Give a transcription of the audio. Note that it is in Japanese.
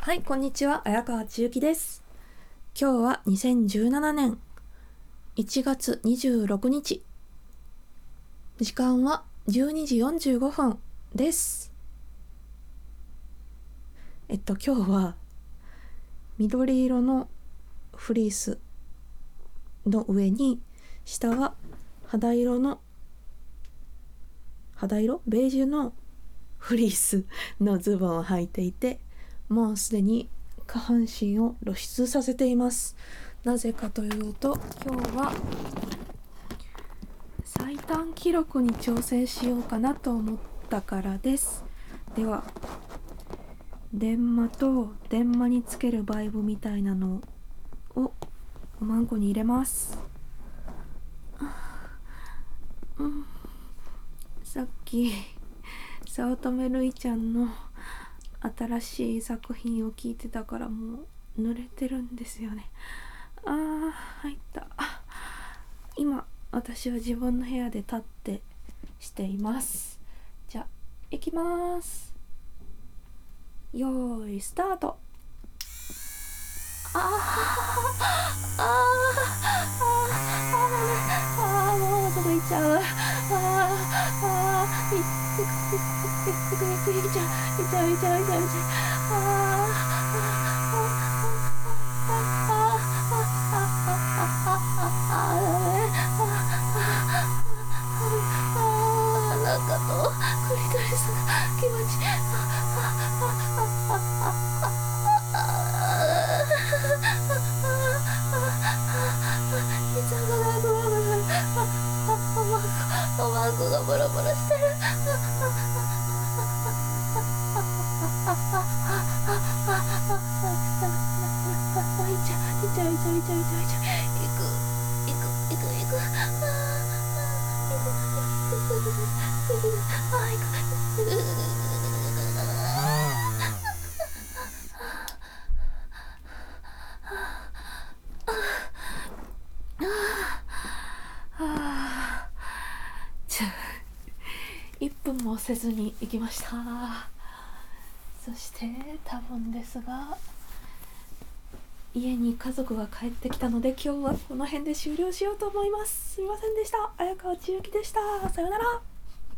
はい、こんにちは。綾川千幸です。今日は2017年1月26日。時間は12時45分です。今日は緑色のフリースの上に、下は肌色ベージュのフリースのズボンを履いていて、もうすでに下半身を露出させています。なぜかというと、今日は最短記録に挑戦しようかなと思ったからです。では、電マと電マにつけるバイブみたいなのをおまんこに入れます。さっき早乙女るいちゃんの新しい作品を聞いてたから、もう濡れてるんですよね。入った。今私は自分の部屋で立ってしています。じゃあ行きます。よーいスタート。もう届いちゃう。いちゃ中とクリトリスが気持ちいい。おまんこがボロボロしてる。いちゃ1分もせずに行きました。そして多分ですが、家に家族が帰ってきたので、今日はこの辺で終了しようと思います。すみませんでした。綾川千幸でした。さよなら。